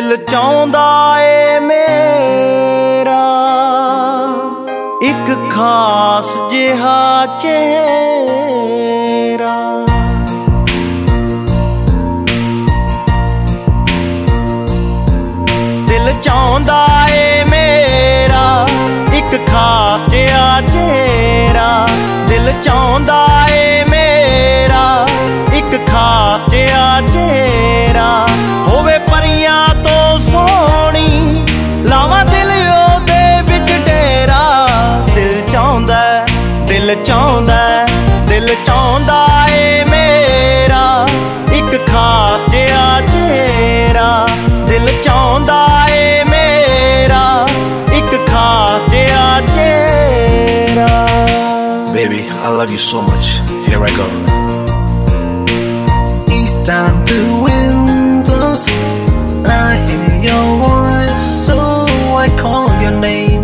दिल चाहुंदा ए मेरा एक खास जिहा चेहरा। दिल चाहुंदा ए मेरा एक खास जिहा चेहरा। दिल चाहुंदा ए मेरा एक खास जिहा चेहरा। होवे परियां तो सोहणी लावां दिल ओहदे विच डेरा। दिल चाहुंदा दिल चाहुंदा दिल चाहुंदा ए मेरा एक खास जिहा चेहरा। दिल चाहुंदा ए मेरा एक खास जिहा चेहरा। Baby, I love you so much. Here I go. Each time the wind blows, I hear your voice, so I call your name.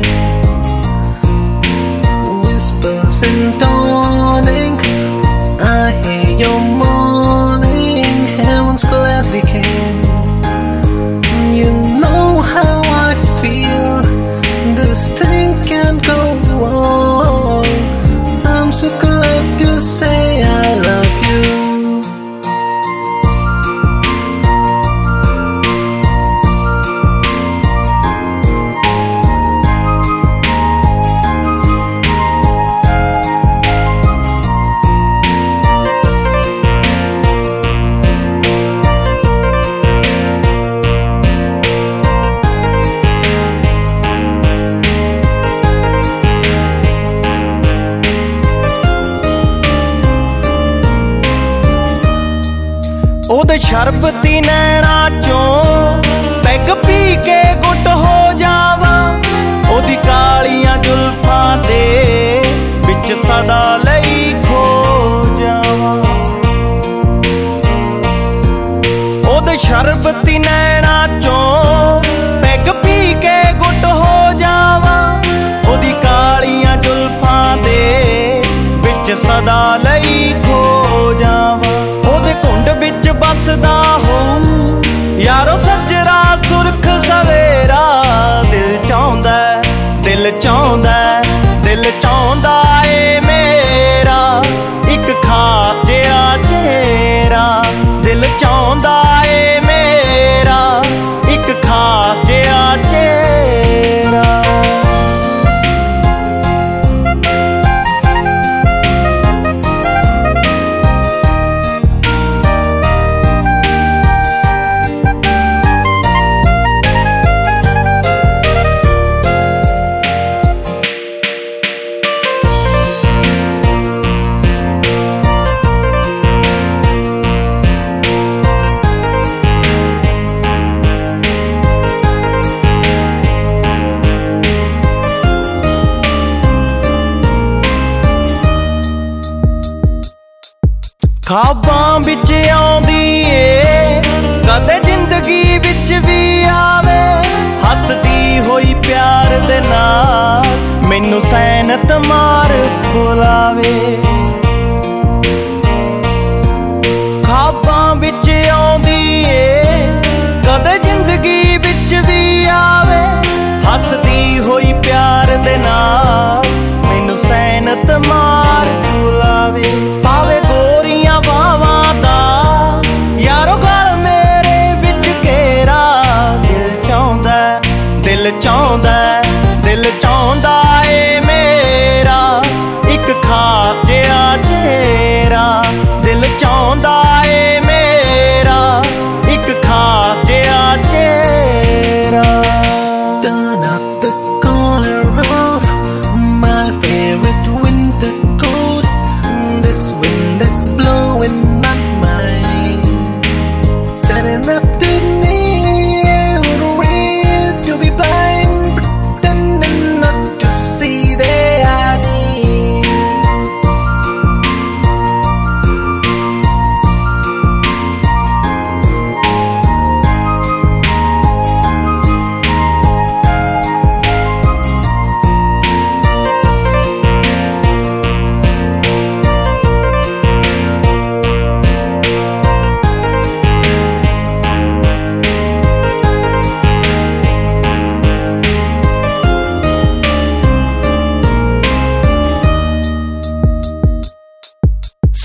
Whispers in dawning, I hear your morning. Heaven's gladly came. You know how I feel. This thing can't go on. I'm so glad to say I love you. ओदे शरबती नैना चों peg P के गुट हो जावा। ओदी कालियां जुल्फां दे विच सदा लई खो जावा। ओदे शरबती नैना चों पैग पी के गुट हो जावा। ओदी कालियां जुल्फां दे विच सदा लई खो जावा। ओदे घुंड विच बसदा हो यारो सजरा सुरख सवेरा। दिल चाहुंदा दिल चाहुंदा दिल चाहुंदा ए मेरा एक खास जिहा चेहरा। दिल चाहुंदा ए मेरा एक खास जिहा चेहरा। ख्वाबां विच आउंदी ए कदे जिंदगी विच भी आवे। हसदी होई प्यार दे नाल मैनू सैनत मार बुलावे। ख्वाबां विच आउंदी ए कदे जिंदगी विच भी आवे। हसदी होई प्यार दे नाल मैनू सैनत मार बुलावे। पावे गोरियां बावां दा यारो गल मेरे विच घेरा। दिल चाहुंदा दिल चाहुंदा दिल चाहुंदा ए मेरा एक खास जिहा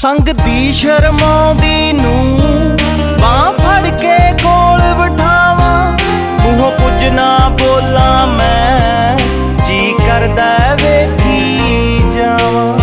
ਸੰਗ ਦੀ ਸ਼ਰਮਾਉਂਦੀ ਨੂੰ ਬਾਂਹ ਫੜ ਕੇ ਕੋਲ ਬਿਠਾਵਾਂ, ਮੂੰਹੋਂ ਕੁਝ ਨਾ ਬੋਲਾਂ ਮੈਂ, ਜੀ ਕਰਦਾ ਵੇਖੀ ਜਾਵਾਂ।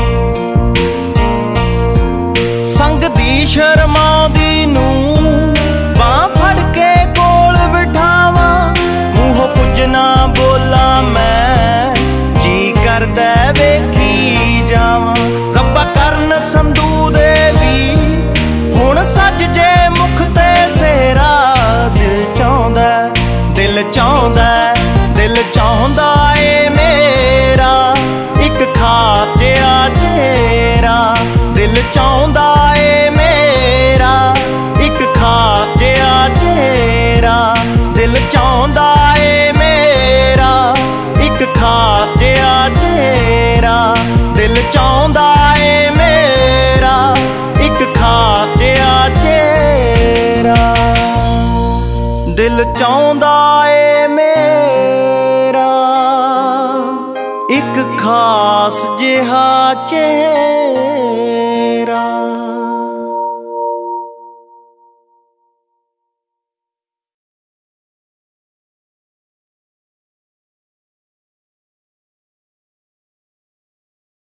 ਸੰਗ ਦੀ ਸ਼ਰਮਾਉਂਦੀ ਨੂੰ ਬਾਂਹ ਫੜ ਕੇ ਕੋਲ ਬਿਠਾਵਾਂ, ਮੂੰਹੋਂ ਕੁਝ ਨਾ ਬੋਲਾਂ ਮੈਂ, ਜੀ ਕਰਦਾ ਵੇਖੀ ਜਾਵਾਂ। ਰੱਬਾ ਕਰਨ ਸੰਧੂ ਦੇ ਵੀ ਹੁਣ ਸੱਜ ਜੇ ਮੁਖ ਤੇ ਸਿਹਰਾ, ਦਿਲ ਚਾਹੁੰਦਾ, ਦਿਲ ਚਾਹੁੰਦਾ, ਦਿਲ ਚਾਹੁੰਦਾ ਏ ਮੇਰਾ ਇੱਕ ਖਾਸ ਜਿਹਾ ਚਿਹਰਾ, ਦਿਲ ਚਾਹੁੰਦਾ ਏ ਮੇਰਾ ਇੱਕ ਖਾਸ ਜਿਹਾ ਚਿਹਰਾ, ਦਿਲ ਚਾਹੁੰਦਾ ਏ ਮੇਰਾ ਇੱਕ ਖਾਸ ਜਿਹਾ ਚਿਹਰਾ, ਦਿਲ ਚਾਹੁੰਦਾ ਏ ਮੇਰਾ ਇੱਕ ਖਾਸ ਜਿਹਾ ਚਿਹਰਾ, ਦਿਲ ਚਾਹੁੰਦਾ ਏ ਮੇਰਾ ਇੱਕ ਖਾਸ ਜਿਹਾ ਚਿਹਰਾ।